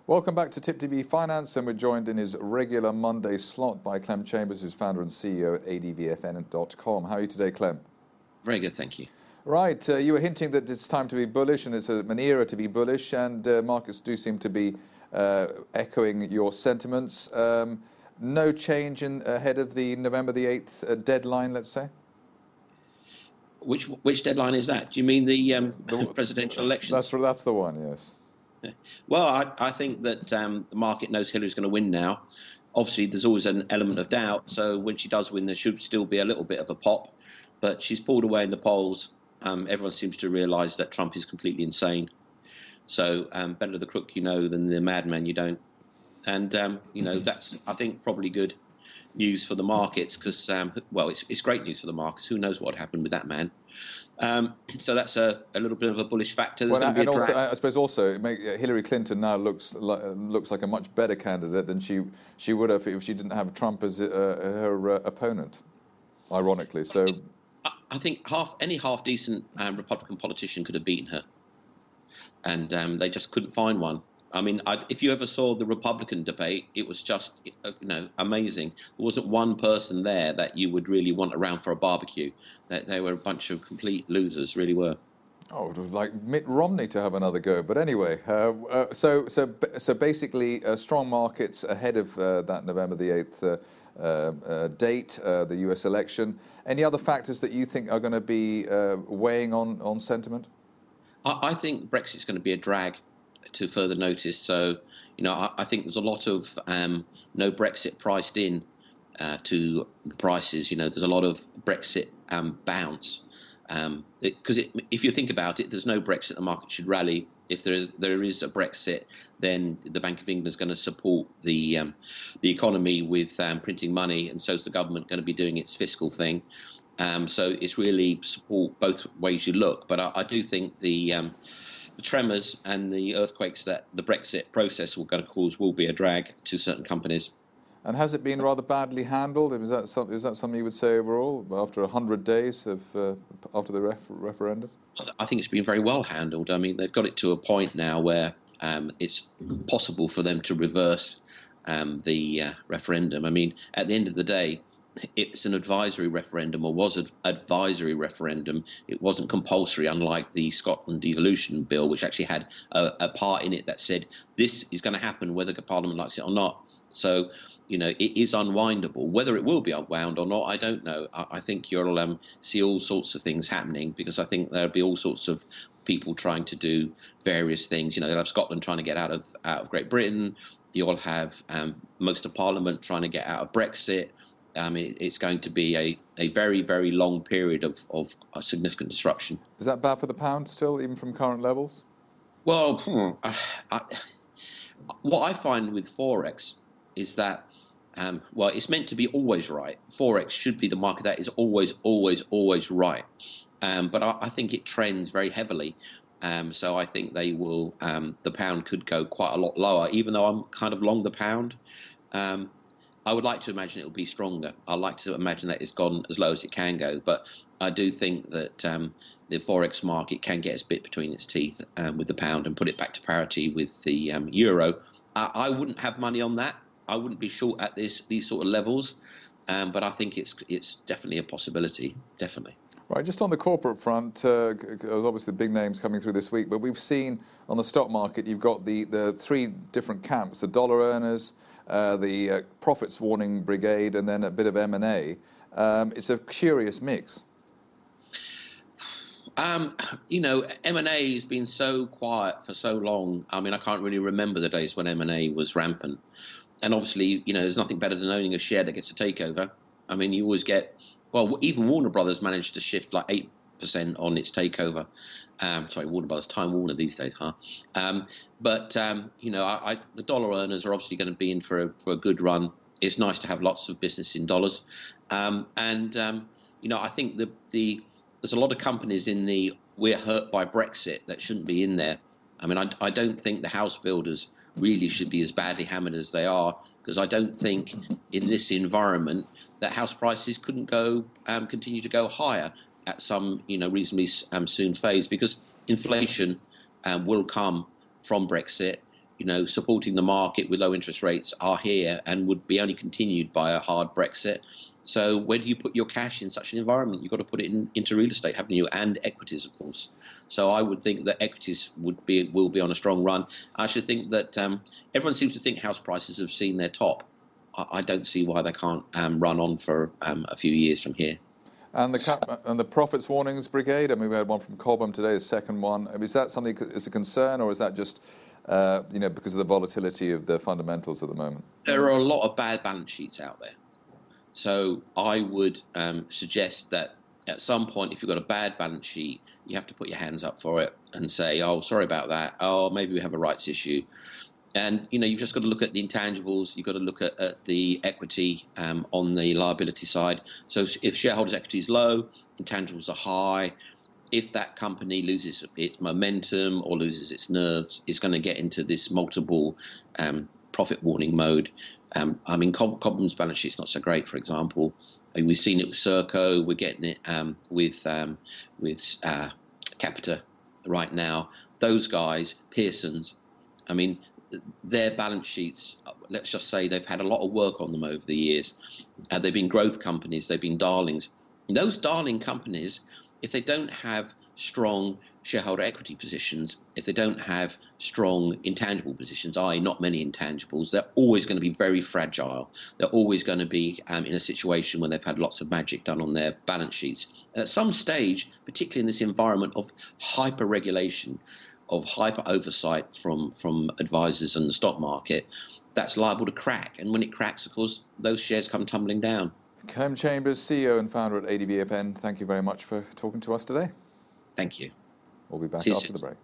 Welcome back to Tip TV Finance, and we're joined in his regular Monday slot by Clem Chambers, who's founder and CEO at advfn.com. How are you today, Clem? Very good, thank you. Right, you were hinting that it's time to be bullish, and it's an era to be bullish, and markets do seem to be echoing your sentiments. No change ahead of the November the 8th deadline, let's say? Which deadline is that? Do you mean the presidential elections? That's the one, yes. Well, I think that the market knows Hillary's going to win now. Obviously, there's always an element of doubt. So when she does win, there should still be a little bit of a pop. But she's pulled away in the polls. Everyone seems to realise that Trump is completely insane. So better the crook you know than the madman you don't. And, that's, I think, probably good news for the markets because, it's great news for the markets. Who knows what happened with that man? So that's a little bit of a bullish factor. And also, I suppose also Hillary Clinton now looks like a much better candidate than she would have if she didn't have Trump as her opponent, ironically. So I think any half decent Republican politician could have beaten her, and they just couldn't find one. I mean, if you ever saw the Republican debate, it was just, amazing. There wasn't one person there that you would really want around for a barbecue. They were a bunch of complete losers, really were. Oh, it was like Mitt Romney to have another go. But anyway, so basically, strong markets ahead of that November the 8th date, the US election. Any other factors that you think are going to be weighing on sentiment? I think Brexit's going to be a drag to further notice. So, I think there's a lot of no Brexit priced in to the prices. There's a lot of Brexit bounce. Because if you think about it, there's no Brexit, the market should rally. If there is a Brexit, then the Bank of England is going to support the economy with printing money, and so is the government going to be doing its fiscal thing. So it's really support both ways you look. But I do think the tremors and the earthquakes that the Brexit process will going to cause will be a drag to certain companies. And has it been rather badly handled? Is that something you would say overall after 100 days after the referendum? I think it's been very well handled. I mean, they've got it to a point now where it's possible for them to reverse the referendum. I mean, at the end of the day, it's an advisory referendum, or was an advisory referendum. It wasn't compulsory, unlike the Scotland devolution bill, which actually had a part in it that said this is going to happen whether Parliament likes it or not. So, it is unwindable. Whether it will be unwound or not, I don't know. I think you'll see all sorts of things happening, because I think there'll be all sorts of people trying to do various things. They'll have Scotland trying to get out of Great Britain. You'll have most of Parliament trying to get out of Brexit. I mean, it's going to be a very, very long period of significant disruption. Is that bad for the pound still, even from current levels? Well, what I find with Forex is that, it's meant to be always right. Forex should be the market that is always, always, always right. But I think it trends very heavily. So I think the pound could go quite a lot lower, even though I'm kind of long the pound. I would like to imagine it will be stronger. I like to imagine that it's gone as low as it can go. But I do think that the Forex market can get its bit between its teeth with the pound and put it back to parity with the euro. I wouldn't have money on that. I wouldn't be short at these sort of levels. But I think it's definitely a possibility, definitely. Right, just on the corporate front, there's obviously big names coming through this week, but we've seen on the stock market, you've got the three different camps: the dollar earners, the profits warning brigade, and then a bit of M&A. It's a curious mix. M&A has been so quiet for so long. I mean, I can't really remember the days when M&A was rampant. And obviously, there's nothing better than owning a share that gets a takeover. I mean, you always get, even Warner Brothers managed to shift like 8% on its takeover. Warner Brothers, Time Warner these days, huh? The dollar earners are obviously going to be in for a good run. It's nice to have lots of business in dollars. I think there's a lot of companies in the we're hurt by Brexit that shouldn't be in there. I mean, I don't think the house builders really should be as badly hammered as they are, because I don't think in this environment that house prices couldn't continue to go higher at some reasonably soon phase, because inflation will come from Brexit. supporting the market with low interest rates are here and would be only continued by a hard Brexit. So where do you put your cash in such an environment? You've got to put it into real estate, haven't you? And equities, of course. So I would think that equities will be on a strong run. I should think that everyone seems to think house prices have seen their top. I don't see why they can't run on for a few years from here. And the profits warnings brigade. I mean, we had one from Cobham today, the second one. I mean, is that something is a concern, or is that just because of the volatility of the fundamentals at the moment? There are a lot of bad balance sheets out there. So I would suggest that at some point, if you've got a bad balance sheet, you have to put your hands up for it and say, oh, sorry about that. Oh, maybe we have a rights issue. And, you've just got to look at the intangibles. You've got to look at the equity on the liability side. So if shareholders' equity is low, intangibles are high. If that company loses its momentum or loses its nerves, it's going to get into this multiple profit warning mode. Cobham's balance sheet's not so great, for example. We've seen it with Serco. We're getting it with Capita right now. Those guys, Pearson's, their balance sheets, let's just say they've had a lot of work on them over the years. They've been growth companies. They've been darlings. And those darling companies, if they don't have strong shareholder equity positions, if they don't have strong intangible positions, i.e. not many intangibles, they're always going to be very fragile. They're always going to be in a situation where they've had lots of magic done on their balance sheets. And at some stage, particularly in this environment of hyper-regulation, of hyper-oversight from advisors and the stock market, that's liable to crack. And when it cracks, of course, those shares come tumbling down. Clem Chambers, CEO and founder at ADVFN, thank you very much for talking to us today. Thank you. We'll be back after the break.